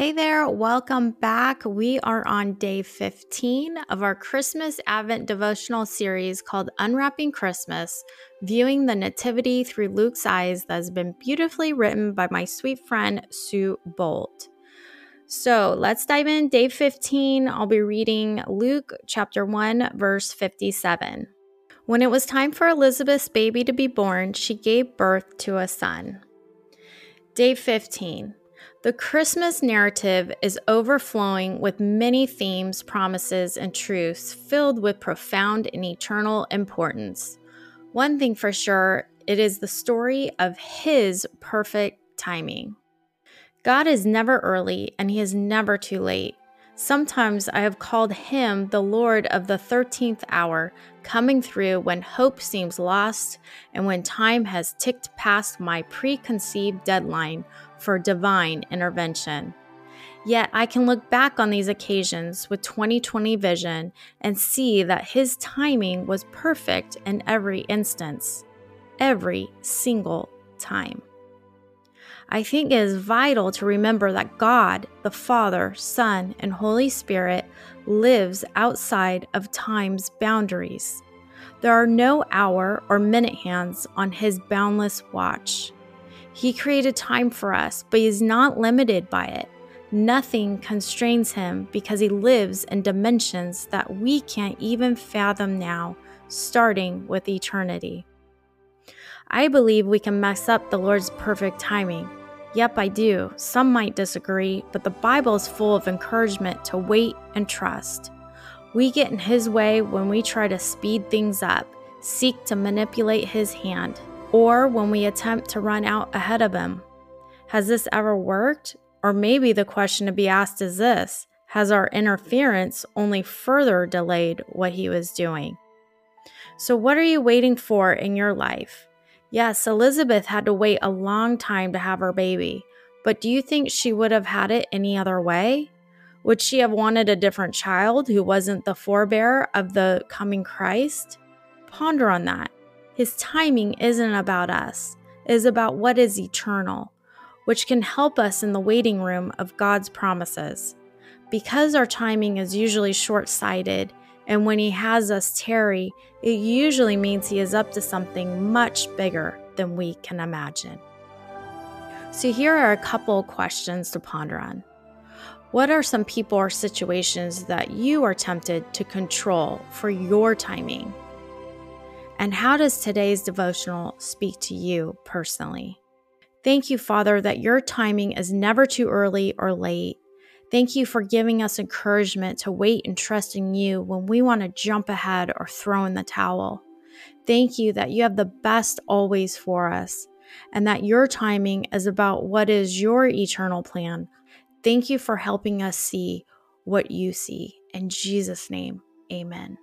Hey there, welcome back. We are on day 15 of our Christmas Advent devotional series called Unwrapping Christmas, viewing the Nativity through Luke's eyes, that has been beautifully written by my sweet friend Sue Bolt. So let's dive in. Day 15, I'll be reading Luke chapter 1, verse 57. When it was time for Elizabeth's baby to be born, she gave birth to a son. Day 15. The Christmas narrative is overflowing with many themes, promises, and truths filled with profound and eternal importance. One thing for sure, it is the story of His perfect timing. God is never early and He is never too late. Sometimes I have called Him the Lord of the 13th hour, coming through when hope seems lost and when time has ticked past my preconceived deadline for divine intervention. Yet I can look back on these occasions with 2020 vision and see that His timing was perfect in every instance, every single time. I think it is vital to remember that God, the Father, Son, and Holy Spirit lives outside of time's boundaries. There are no hour or minute hands on His boundless watch. He created time for us, but He is not limited by it. Nothing constrains Him because He lives in dimensions that we can't even fathom now, starting with eternity. I believe we can mess up the Lord's perfect timing. Yep, I do. Some might disagree, but the Bible is full of encouragement to wait and trust. We get in His way when we try to speed things up, seek to manipulate His hand, or when we attempt to run out ahead of Him. Has this ever worked? Or maybe the question to be asked is this: has our interference only further delayed what He was doing? So what are you waiting for in your life? Yes, Elizabeth had to wait a long time to have her baby, but do you think she would have had it any other way? Would she have wanted a different child who wasn't the forebearer of the coming Christ? Ponder on that. His timing isn't about us. It is about what is eternal, which can help us in the waiting room of God's promises. Because our timing is usually short-sighted, and when He has us tarry, it usually means He is up to something much bigger than we can imagine. So here are a couple questions to ponder on. What are some people or situations that you are tempted to control for your timing? And how does today's devotional speak to you personally? Thank you, Father, that your timing is never too early or late. Thank you for giving us encouragement to wait and trust in you when we want to jump ahead or throw in the towel. Thank you that you have the best always for us, and that your timing is about what is your eternal plan. Thank you for helping us see what you see. In Jesus' name, amen.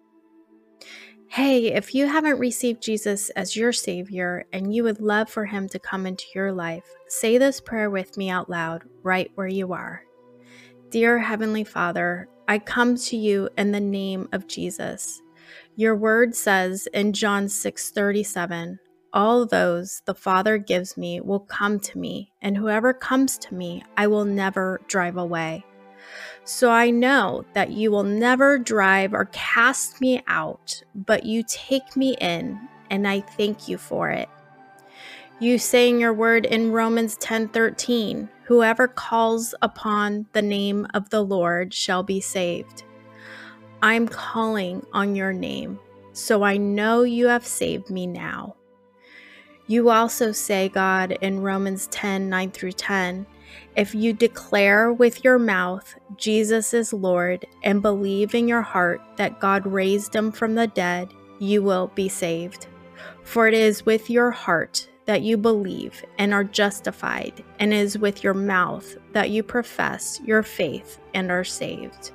Hey, if you haven't received Jesus as your Savior and you would love for Him to come into your life, say this prayer with me out loud right where you are. Dear Heavenly Father, I come to you in the name of Jesus. Your word says in John 6:37, all those the Father gives me will come to me, and whoever comes to me, I will never drive away. So I know that you will never drive or cast me out, but you take me in, and I thank you for it. You say in your word in Romans 10:13, whoever calls upon the name of the Lord shall be saved. I'm calling on your name, so I know you have saved me now. You also say, God, in Romans 10:9-10, if you declare with your mouth Jesus is Lord and believe in your heart that God raised Him from the dead, you will be saved. For it is with your heart that you believe and are justified, and it is with your mouth that you profess your faith and are saved.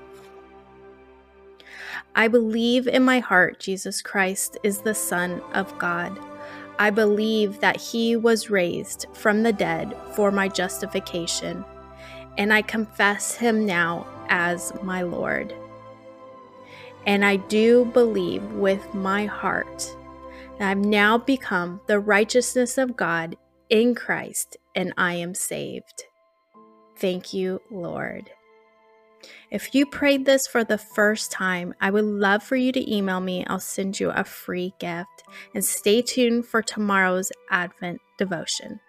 I believe in my heart Jesus Christ is the Son of God. I believe that He was raised from the dead for my justification, and I confess Him now as my Lord. And I do believe with my heart that I've now become the righteousness of God in Christ, and I am saved. Thank you, Lord. If you prayed this for the first time, I would love for you to email me. I'll send you a free gift. And stay tuned for tomorrow's Advent devotion.